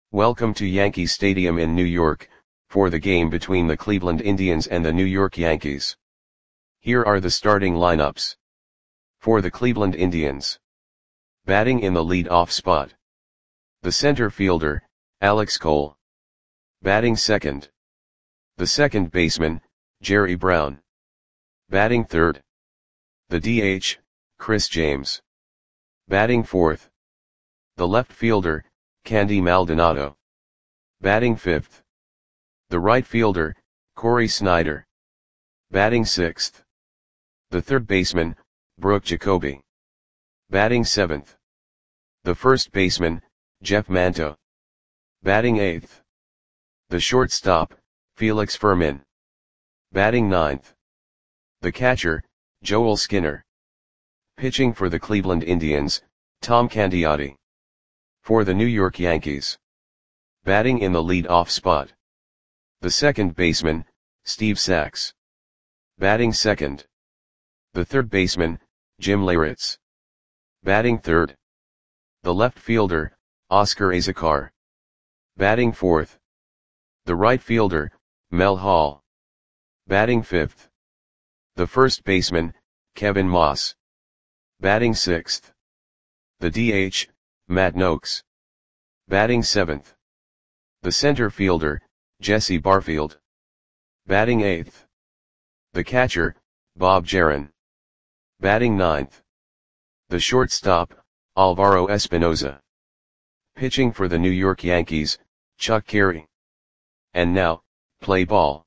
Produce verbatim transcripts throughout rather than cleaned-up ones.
Welcome to Yankee Stadium in New York, for the game between the Cleveland Indians and the New York Yankees. Here are the starting lineups. For the Cleveland Indians. Batting in the lead-off spot. The center fielder, Alex Cole. Batting second. The second baseman, Jerry Brown. Batting third. The D H, Chris James. Batting fourth. The left fielder, Candy Maldonado. Batting fifth. The right fielder, Cory Snyder. Batting sixth. The third baseman, Brooke Jacoby. Batting seventh. The first baseman, Jeff Manto. Batting eighth. The shortstop, Felix Fermin. Batting ninth. The catcher, Joel Skinner. Pitching for the Cleveland Indians, Tom Candiotti. For the New York Yankees. Batting in the lead-off spot. The second baseman, Steve Sax. Batting second. The third baseman, Jim Leyritz. Batting third. The left fielder, Oscar Azocar. Batting fourth. The right fielder, Mel Hall. Batting fifth. The first baseman, Kevin Moss. Batting sixth. The D H, Matt Noakes. Batting seventh. The center fielder, Jesse Barfield. Batting eighth. The catcher, Bob Jaron. Batting ninth. The shortstop, Alvaro Espinoza. Pitching for the New York Yankees, Chuck Carey. And now, play ball.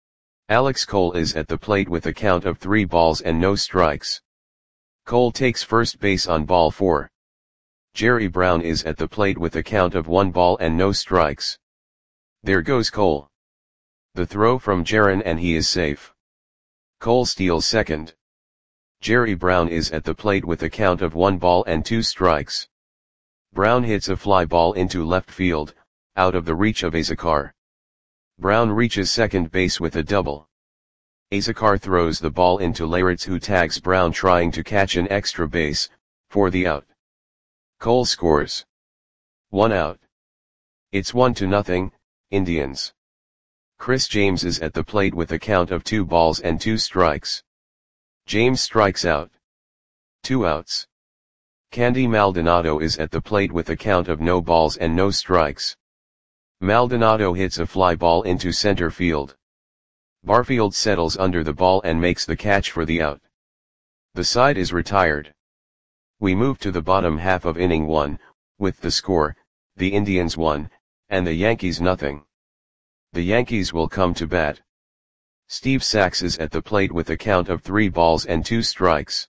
Alex Cole is at the plate with a count of three balls and no strikes. Cole takes first base on ball four. Jerry Brown is at the plate with a count of one ball and no strikes. There goes Cole. The throw from Jaron and he is safe. Cole steals second. Jerry Brown is at the plate with a count of one ball and two strikes. Brown hits a fly ball into left field, out of the reach of Azocar. Brown reaches second base with a double. Azocar throws the ball into Leyritz, who tags Brown trying to catch an extra base, for the out. Cole scores. One out. It's one to nothing, Indians. Chris James is at the plate with a count of two balls and two strikes. James strikes out. Two outs. Candy Maldonado is at the plate with a count of no balls and no strikes. Maldonado hits a fly ball into center field. Barfield settles under the ball and makes the catch for the out. The side is retired. We move to the bottom half of inning one, with the score, the Indians one, and the Yankees nothing. The Yankees will come to bat. Steve Sax is at the plate with a count of three balls and two strikes.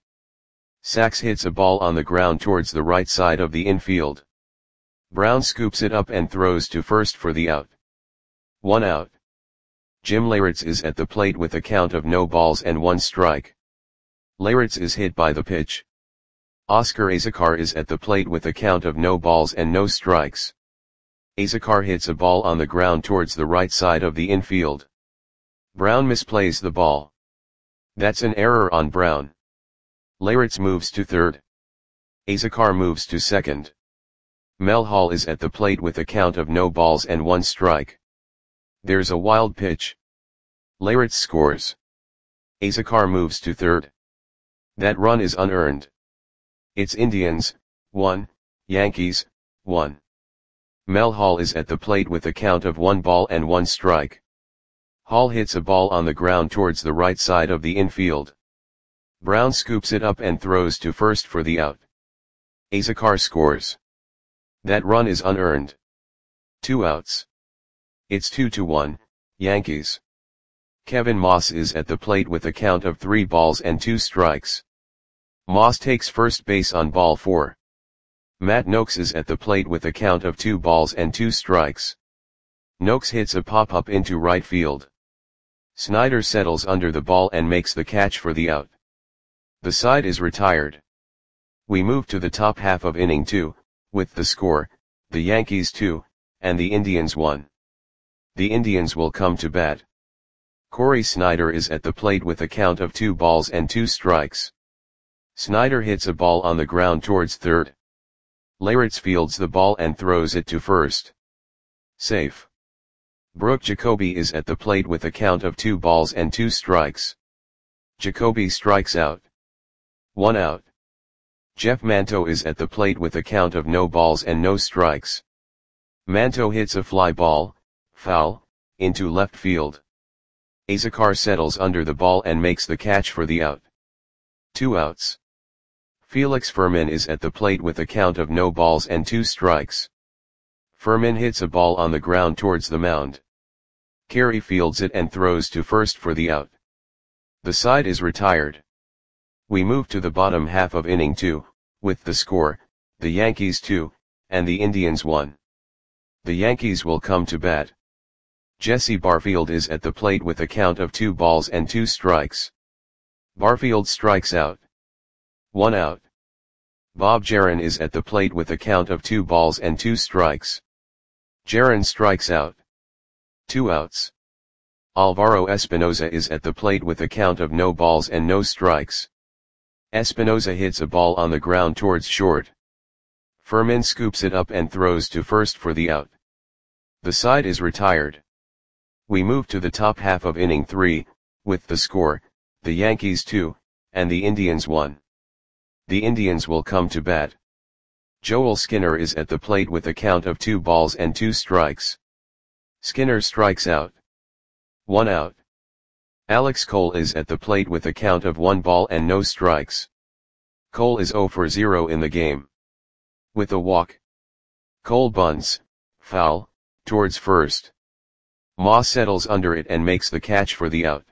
Sax hits a ball on the ground towards the right side of the infield. Brown scoops it up and throws to first for the out. One out. Jim Leyritz is at the plate with a count of no balls and one strike. Leyritz is hit by the pitch. Oscar Azocar is at the plate with a count of no balls and no strikes. Azocar hits a ball on the ground towards the right side of the infield. Brown misplays the ball. That's an error on Brown. Leyritz moves to third. Azocar moves to second. Mel Hall is at the plate with a count of no balls and one strike. There's a wild pitch. Leyritz scores. Azocar moves to third. That run is unearned. It's Indians, one, Yankees, one. Mel Hall is at the plate with a count of one ball and one strike. Hall hits a ball on the ground towards the right side of the infield. Brown scoops it up and throws to first for the out. Azocar scores. That run is unearned. Two outs. It's two to one, Yankees. Kevin Moss is at the plate with a count of three balls and two strikes. Moss takes first base on ball four. Matt Noakes is at the plate with a count of two balls and two strikes. Noakes hits a pop-up into right field. Snyder settles under the ball and makes the catch for the out. The side is retired. We move to the top half of inning two, with the score, the Yankees two, and the Indians one. The Indians will come to bat. Cory Snyder is at the plate with a count of two balls and two strikes. Snyder hits a ball on the ground towards third. Leyritz fields the ball and throws it to first. Safe. Brooke Jacoby is at the plate with a count of two balls and two strikes. Jacoby strikes out. One out. Jeff Manto is at the plate with a count of no balls and no strikes. Manto hits a fly ball, foul, into left field. Azekar settles under the ball and makes the catch for the out. Two outs. Felix Fermin is at the plate with a count of no balls and two strikes. Fermin hits a ball on the ground towards the mound. Carey fields it and throws to first for the out. The side is retired. We move to the bottom half of inning two, with the score, the Yankees two, and the Indians one. The Yankees will come to bat. Jesse Barfield is at the plate with a count of two balls and two strikes. Barfield strikes out. One out. Bob Jaron is at the plate with a count of two balls and two strikes. Jaron strikes out. Two outs. Alvaro Espinoza is at the plate with a count of no balls and no strikes. Espinoza hits a ball on the ground towards short. Fermin scoops it up and throws to first for the out. The side is retired. We move to the top half of inning three, with the score, the Yankees two, and the Indians one. The Indians will come to bat. Joel Skinner is at the plate with a count of two balls and two strikes. Skinner strikes out. One out. Alex Cole is at the plate with a count of one ball and no strikes. Cole is zero for zero in the game. With a walk. Cole bunts, foul, towards first. Moss settles under it and makes the catch for the out.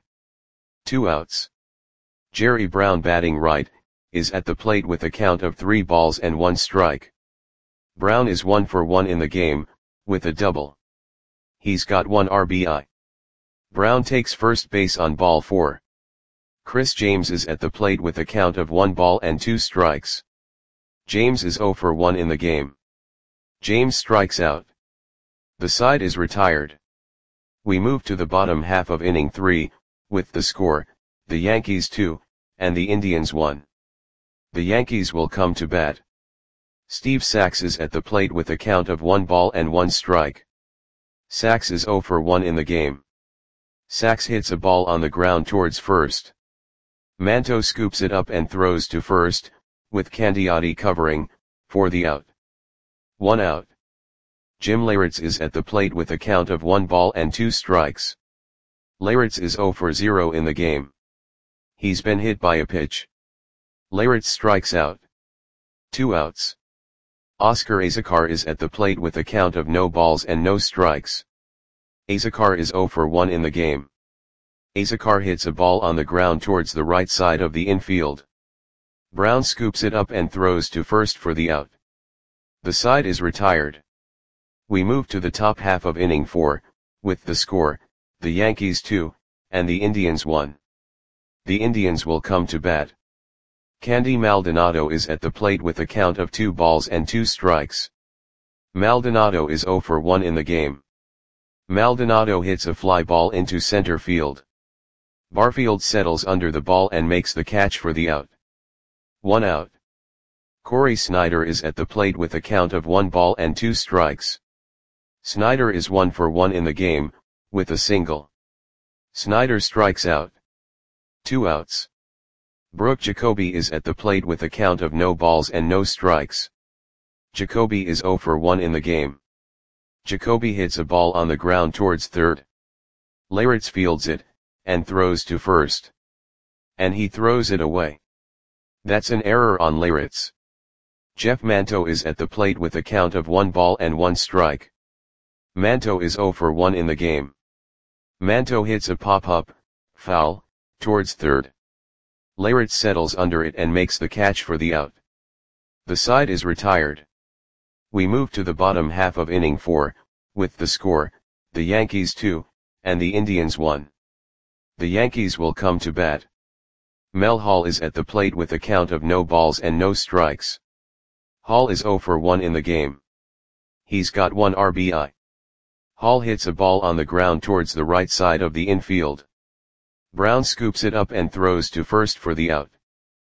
Two outs. Jerry Brown, batting right, is at the plate with a count of three balls and one strike. Brown is one for one in the game, with a double. He's got one R B I. Brown takes first base on ball four. Chris James is at the plate with a count of one ball and two strikes. James is zero for one in the game. James strikes out. The side is retired. We move to the bottom half of inning three, with the score, the Yankees two, and the Indians one. The Yankees will come to bat. Steve Sax is at the plate with a count of one ball and one strike. Sax is zero for one in the game. Sax hits a ball on the ground towards first. Manto scoops it up and throws to first, with Candiotti covering, for the out. One out. Jim Leyritz is at the plate with a count of one ball and two strikes. Leyritz is zero for zero in the game. He's been hit by a pitch. Leyritz strikes out. Two outs. Oscar Azekar is at the plate with a count of no balls and no strikes. Azekar is zero for one in the game. Azekar hits a ball on the ground towards the right side of the infield. Brown scoops it up and throws to first for the out. The side is retired. We move to the top half of inning four, with the score, the Yankees two, and the Indians one. The Indians will come to bat. Candy Maldonado is at the plate with a count of two balls and two strikes. Maldonado is zero for one in the game. Maldonado hits a fly ball into center field. Barfield settles under the ball and makes the catch for the out. One out. Corey Snyder is at the plate with a count of one ball and two strikes. Snyder is one for one in the game, with a single. Snyder strikes out. Two outs. Brooke Jacoby is at the plate with a count of no balls and no strikes. Jacoby is zero for one in the game. Jacoby hits a ball on the ground towards third. Leyritz fields it, and throws to first. And he throws it away. That's an error on Leyritz. Jeff Manto is at the plate with a count of one ball and one strike. Manto is zero for one in the game. Manto hits a pop-up, foul, towards third. Leyritz settles under it and makes the catch for the out. The side is retired. We move to the bottom half of inning four, with the score, the Yankees two, and the Indians one. The Yankees will come to bat. Mel Hall is at the plate with a count of no balls and no strikes. Hall is zero for one in the game. He's got one R B I. Hall hits a ball on the ground towards the right side of the infield. Brown scoops it up and throws to first for the out.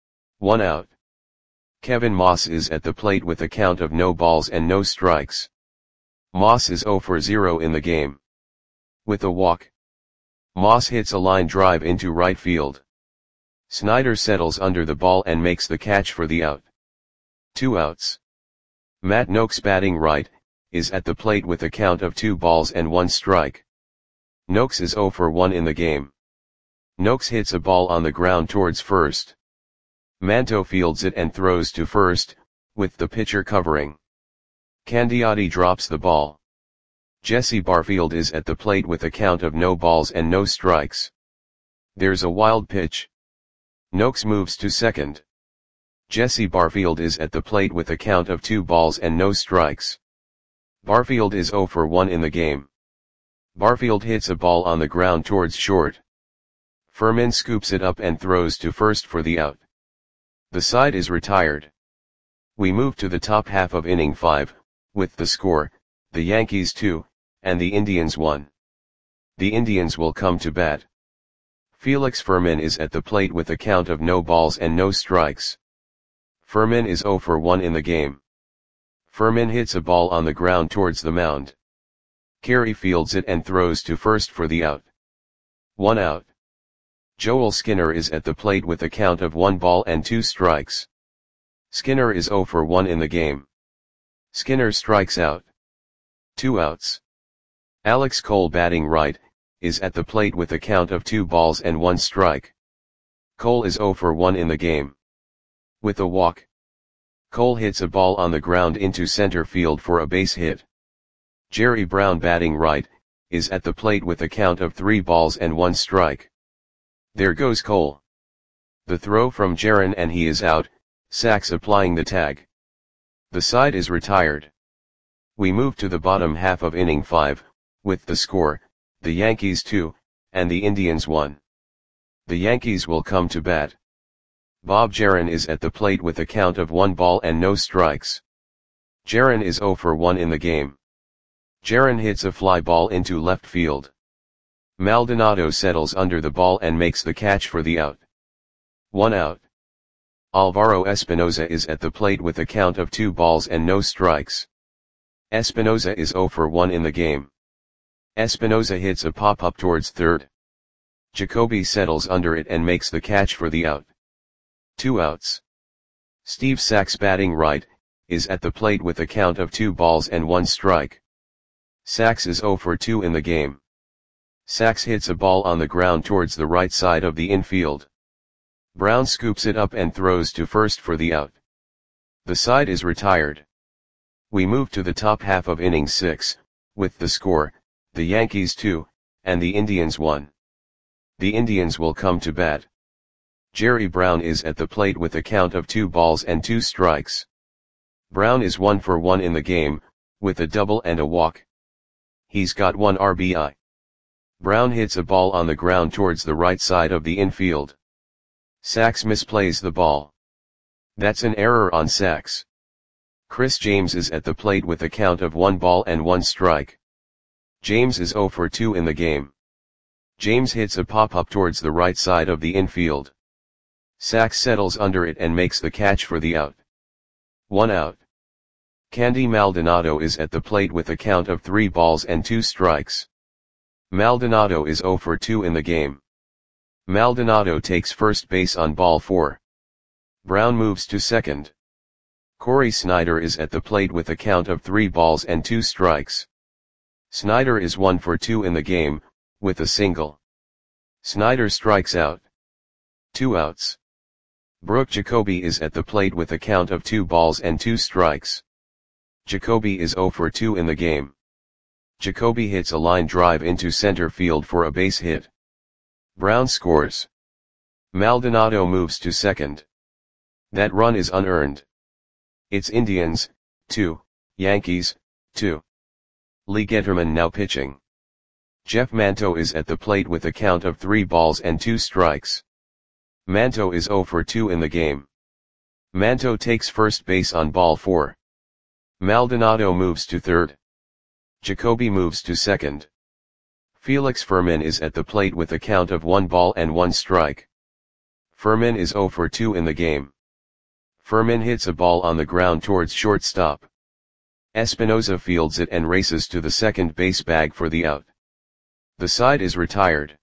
One out. Kevin Moss is at the plate with a count of no balls and no strikes. Moss is zero for zero in the game. With a walk, Moss hits a line drive into right field. Snyder settles under the ball and makes the catch for the out. Two outs. Matt Noakes, batting right, is at the plate with a count of two balls and one strike. Noakes is zero for one in the game. Noakes hits a ball on the ground towards first. Manto fields it and throws to first, with the pitcher covering. Candiotti drops the ball. Jesse Barfield is at the plate with a count of no balls and no strikes. There's a wild pitch. Noakes moves to second. Jesse Barfield is at the plate with a count of two balls and no strikes. Barfield is zero for one in the game. Barfield hits a ball on the ground towards short. Furman scoops it up and throws to first for the out. The side is retired. We move to the top half of inning five, with the score, the Yankees two, and the Indians one. The Indians will come to bat. Felix Furman is at the plate with a count of no balls and no strikes. Furman is zero for one in the game. Furman hits a ball on the ground towards the mound. Carey fields it and throws to first for the out. One out. Joel Skinner is at the plate with a count of one ball and two strikes. Skinner is zero for one in the game. Skinner strikes out. Two outs. Alex Cole, batting right, is at the plate with a count of two balls and one strike. Cole is zero for one in the game. With a walk, Cole hits a ball on the ground into center field for a base hit. Jerry Brown, batting right, is at the plate with a count of three balls and one strike. There goes Cole. The throw from Jaron and he is out, Sachs applying the tag. The side is retired. We move to the bottom half of inning five, with the score, the Yankees two, and the Indians one. The Yankees will come to bat. Bob Jaron is at the plate with a count of one ball and no strikes. Jaron is zero for one in the game. Jaron hits a fly ball into left field. Maldonado settles under the ball and makes the catch for the out. One out. Alvaro Espinoza is at the plate with a count of two balls and no strikes. Espinoza is zero for one in the game. Espinoza hits a pop-up towards third. Jacoby settles under it and makes the catch for the out. Two outs. Steve Sachs, batting right, is at the plate with a count of two balls and one strike. Sachs is zero for two in the game. Sachs hits a ball on the ground towards the right side of the infield. Brown scoops it up and throws to first for the out. The side is retired. We move to the top half of inning six, with the score, the Yankees two, and the Indians one. The Indians will come to bat. Jerry Brown is at the plate with a count of two balls and two strikes. Brown is one for one in the game, with a double and a walk. He's got one R B I. Brown hits a ball on the ground towards the right side of the infield. Sachs misplays the ball. That's an error on Sachs. Chris James is at the plate with a count of one ball and one strike. James is zero for two in the game. James hits a pop-up towards the right side of the infield. Sachs settles under it and makes the catch for the out. One out. Candy Maldonado is at the plate with a count of three balls and two strikes. Maldonado is zero for two in the game. Maldonado takes first base on ball four. Brown moves to second. Corey Snyder is at the plate with a count of three balls and two strikes. Snyder is one for two in the game, with a single. Snyder strikes out. Two outs. Brooke Jacoby is at the plate with a count of two balls and two strikes. Jacoby is zero for two in the game. Jacoby hits a line drive into center field for a base hit. Brown scores. Maldonado moves to second. That run is unearned. It's Indians, two, Yankees, two. Lee Getterman now pitching. Jeff Manto is at the plate with a count of three balls and two strikes. Manto is zero for two in the game. Manto takes first base on ball four. Maldonado moves to third. Jacoby moves to second. Felix Furman is at the plate with a count of one ball and one strike. Furman is zero for two in the game. Furman hits a ball on the ground towards shortstop. Espinoza fields it and races to the second base bag for the out. The side is retired.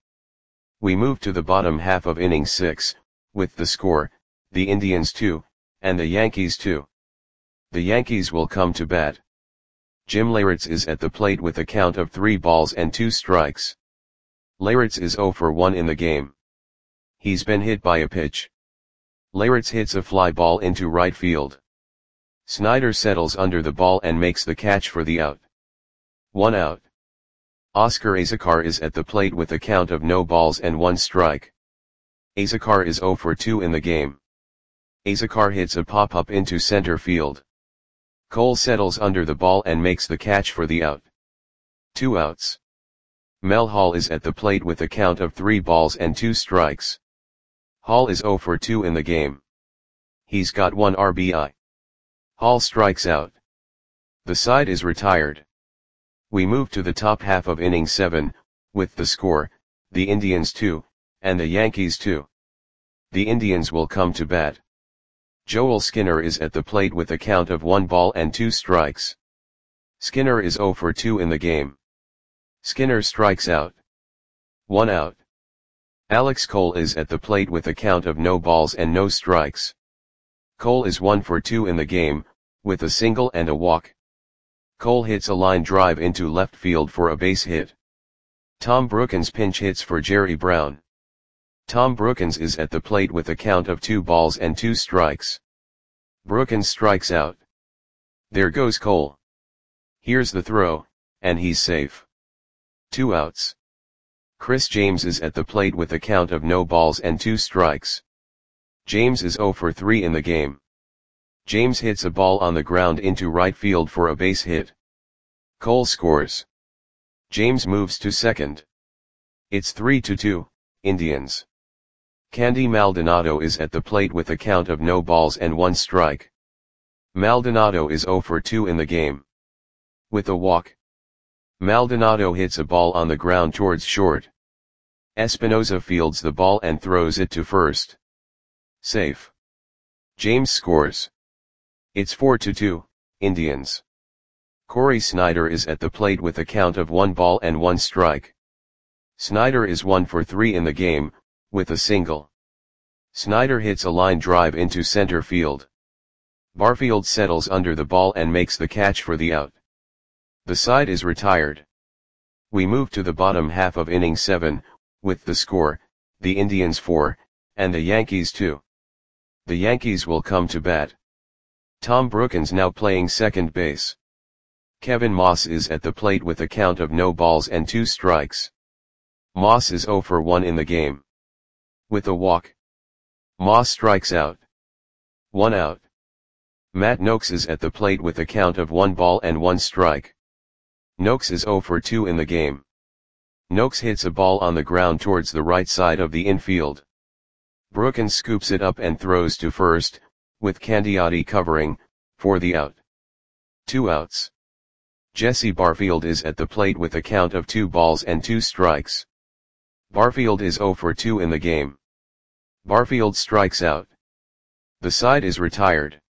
We move to the bottom half of inning six, with the score, the Indians two, and the Yankees two. The Yankees will come to bat. Jim Leyritz is at the plate with a count of three balls and two strikes. Leyritz is oh for one in the game. He's been hit by a pitch. Leyritz hits a fly ball into right field. Snyder settles under the ball and makes the catch for the out. One out. Oscar Azocar is at the plate with a count of no balls and one strike. Azocar is oh for two in the game. Azocar hits a pop-up into center field. Cole settles under the ball and makes the catch for the out. Two outs. Mel Hall is at the plate with a count of three balls and two strikes. Hall is oh for two in the game. He's got one R B I. Hall strikes out. The side is retired. We move to the top half of inning seven, with the score, the Indians two, and the Yankees two. The Indians will come to bat. Joel Skinner is at the plate with a count of one ball and two strikes. Skinner is oh for two in the game. Skinner strikes out. One out. Alex Cole is at the plate with a count of no balls and no strikes. Cole is one for two in the game, with a single and a walk. Cole hits a line drive into left field for a base hit. Tom Brookens pinch hits for Jerry Brown. Tom Brookens is at the plate with a count of two balls and two strikes. Brookens strikes out. There goes Cole. Here's the throw, and he's safe. Two outs. Chris James is at the plate with a count of no balls and two strikes. James is oh for three in the game. James hits a ball on the ground into right field for a base hit. Cole scores. James moves to second. It's three to two, Indians. Candy Maldonado is at the plate with a count of no balls and one strike. Maldonado is oh for two in the game. With a walk. Maldonado hits a ball on the ground towards short. Espinoza fields the ball and throws it to first. Safe. James scores. It's four to two, Indians. Corey Snyder is at the plate with a count of one ball and one strike. Snyder is one for three in the game, with a single. Snyder hits a line drive into center field. Barfield settles under the ball and makes the catch for the out. The side is retired. We move to the bottom half of inning seven, with the score, the Indians four, and the Yankees two. The Yankees will come to bat. Tom Brookens now playing second base. Kevin Moss is at the plate with a count of no balls and two strikes. Moss is oh for one in the game. With a walk. Moss strikes out. One out. Matt Noakes is at the plate with a count of one ball and one strike. Noakes is oh for two in the game. Noakes hits a ball on the ground towards the right side of the infield. Brookens scoops it up and throws to first, with Candiotti covering, for the out. Two outs. Jesse Barfield is at the plate with a count of two balls and two strikes. Barfield is oh for two in the game. Barfield strikes out. The side is retired.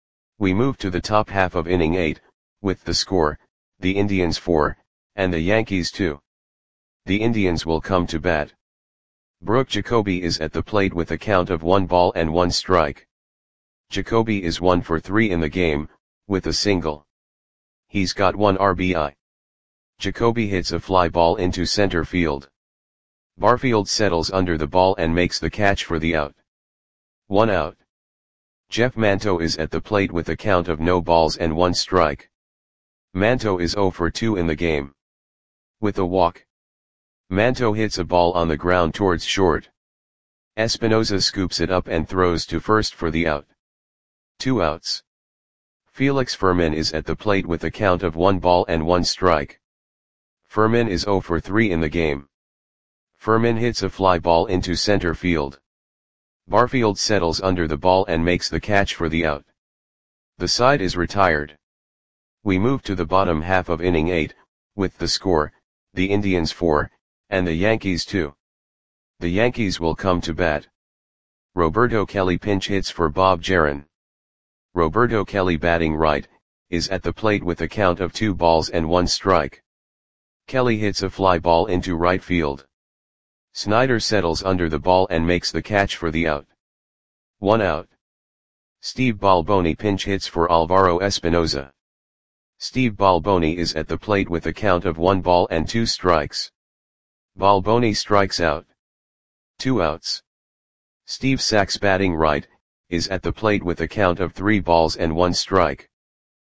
We move to the top half of inning eight, with the score, the Indians four, and the Yankees two. The Indians will come to bat. Brooke Jacoby is at the plate with a count of one ball and one strike. Jacoby is one for three in the game, with a single. He's got one R B I. Jacoby hits a fly ball into center field. Barfield settles under the ball and makes the catch for the out. One out. Jeff Manto is at the plate with a count of no balls and one strike. Manto is oh for two in the game. With a walk. Manto hits a ball on the ground towards short. Espinoza scoops it up and throws to first for the out. Two outs. Felix Fermin is at the plate with a count of one ball and one strike. Fermin is oh for three in the game. Fermin hits a fly ball into center field. Barfield settles under the ball and makes the catch for the out. The side is retired. We move to the bottom half of inning eight, with the score, the Indians four, and the Yankees two. The Yankees will come to bat. Roberto Kelly pinch hits for Bob Jaron. Roberto Kelly batting right, is at the plate with a count of two balls and one strike. Kelly hits a fly ball into right field. Snyder settles under the ball and makes the catch for the out. One out. Steve Balboni pinch hits for Alvaro Espinoza. Steve Balboni is at the plate with a count of one ball and two strikes. Balboni strikes out. Two outs. Steve Sax batting right, is at the plate with a count of three balls and one strike.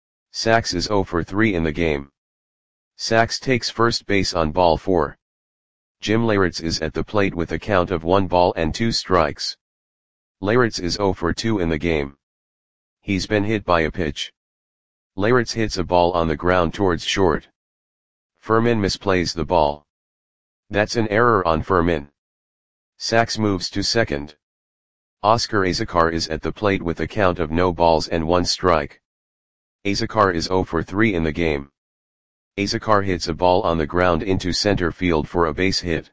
Sax is oh for three in the game. Sax takes first base on ball four. Jim Leyritz is at the plate with a count of one ball and two strikes. Leyritz is oh for two in the game. He's been hit by a pitch. Leyritz hits a ball on the ground towards short. Furman misplays the ball. That's an error on Furman. Sax moves to second. Oscar Azocar is at the plate with a count of no balls and one strike. Azocar is oh for three in the game. Azocar hits a ball on the ground into center field for a base hit.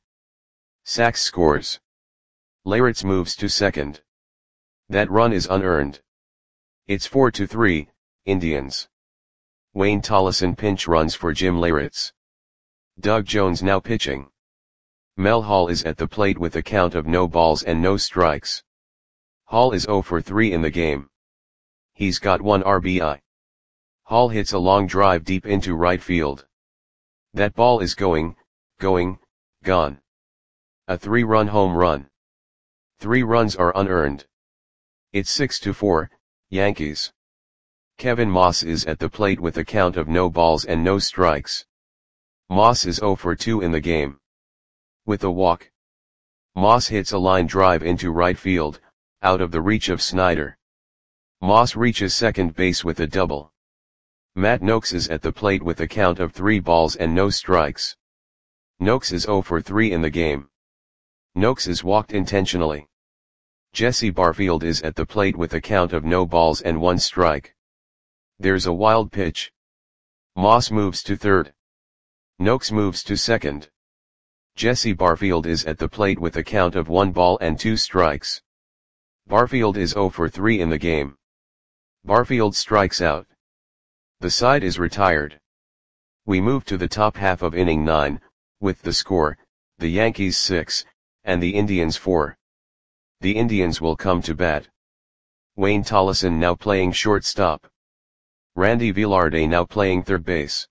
Sax scores. Leyritz moves to second. That run is unearned. It's four to three, Indians. Wayne Tollison pinch runs for Jim Leyritz. Doug Jones now pitching. Mel Hall is at the plate with a count of no balls and no strikes. Hall is oh for three in the game. He's got one R B I. Hall hits a long drive deep into right field. That ball is going, going, gone. A three-run home run. Three runs are unearned. It's six to four, Yankees. Kevin Moss is at the plate with a count of no balls and no strikes. Moss is oh for two in the game. With a walk. Moss hits a line drive into right field, out of the reach of Snyder. Moss reaches second base with a double. Matt Noakes is at the plate with a count of three balls and no strikes. Noakes is oh for three in the game. Noakes is walked intentionally. Jesse Barfield is at the plate with a count of no balls and one strike. There's a wild pitch. Moss moves to third. Noakes moves to second. Jesse Barfield is at the plate with a count of one ball and two strikes. Barfield is oh for three in the game. Barfield strikes out. The side is retired. We move to the top half of inning nine, with the score, the Yankees six, and the Indians four. The Indians will come to bat. Wayne Tollison now playing shortstop. Randy Velarde now playing third base.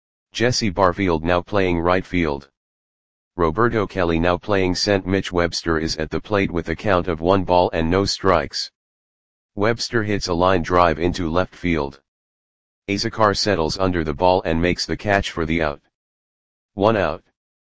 Jesse Barfield now playing right field. Roberto Kelly now playing center. Mitch Webster is at the plate with a count of one ball and no strikes. Webster hits a line drive into left field. Azocar settles under the ball and makes the catch for the out. One out.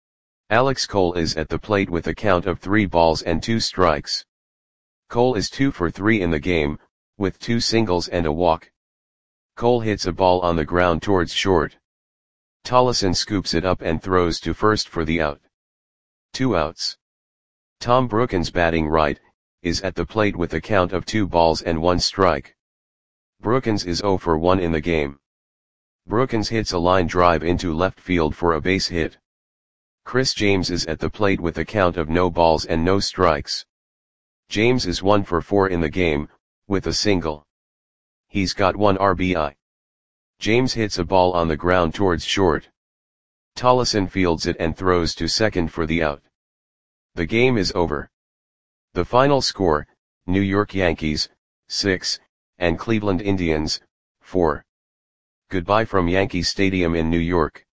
Alex Cole is at the plate with a count of three balls and two strikes. Cole is two for three in the game, with two singles and a walk. Cole hits a ball on the ground towards short. Tollison scoops it up and throws to first for the out. Two outs. Tom Brookins batting right, is at the plate with a count of two balls and one strike. Brookins is oh for one in the game. Brookins hits a line drive into left field for a base hit. Chris James is at the plate with a count of no balls and no strikes. James is one for four in the game, with a single. He's got one R B I. James hits a ball on the ground towards short. Tollison fields it and throws to second for the out. The game is over. The final score, New York Yankees, six, and Cleveland Indians, four. Goodbye from Yankee Stadium in New York.